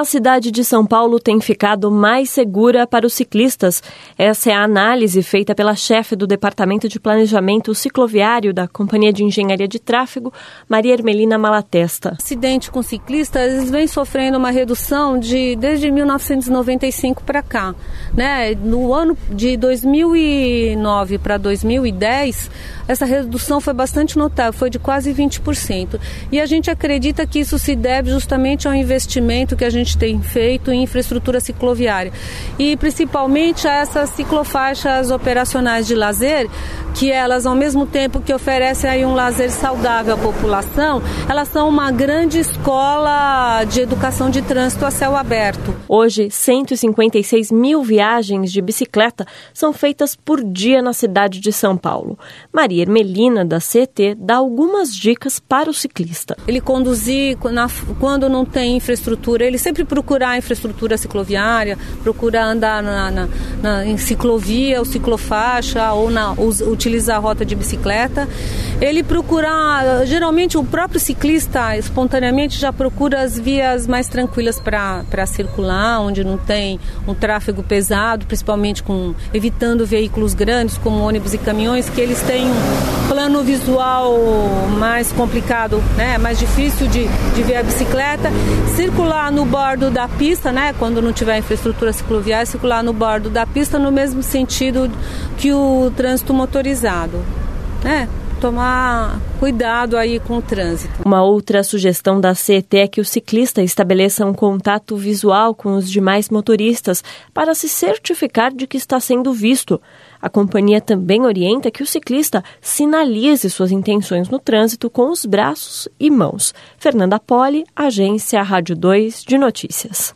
A cidade de São Paulo tem ficado mais segura para os ciclistas. Essa é a análise feita pela chefe do Departamento de Planejamento Cicloviário da Companhia de Engenharia de Tráfego, Maria Ermelina Malatesta. Acidente com ciclistas, eles vêm sofrendo uma redução desde 1995 para cá. No ano de 2009 para 2010, essa redução foi bastante notável, foi de quase 20%. E a gente acredita que isso se deve justamente ao investimento que a gente tem feito em infraestrutura cicloviária. E principalmente a essas ciclofaixas operacionais de lazer, que elas, ao mesmo tempo que oferecem aí um lazer saudável à população, elas são uma grande escola de educação de trânsito a céu aberto. Hoje, 156 mil viagens de bicicleta são feitas por dia na cidade de São Paulo. Maria Ermelina, da CET, dá algumas dicas para o ciclista. Ele conduzir quando não tem infraestrutura, ele sempre procurar a infraestrutura cicloviária, procurar andar em ciclovia ou ciclofaixa ou utilizar a rota de bicicleta. Ele procurar, geralmente o próprio ciclista espontaneamente já procura as vias mais tranquilas para circular, onde não tem um tráfego pesado, principalmente evitando veículos grandes como ônibus e caminhões, que eles têm um plano visual mais complicado, mais difícil de ver a bicicleta. Circular no bordo da pista, quando não tiver infraestrutura cicloviária, circular no bordo da pista no mesmo sentido que o trânsito motorizado, tomar cuidado aí com o trânsito. Uma outra sugestão da CET é que o ciclista estabeleça um contato visual com os demais motoristas para se certificar de que está sendo visto. A companhia também orienta que o ciclista sinalize suas intenções no trânsito com os braços e mãos. Fernanda Poli, Agência Rádio 2 de Notícias.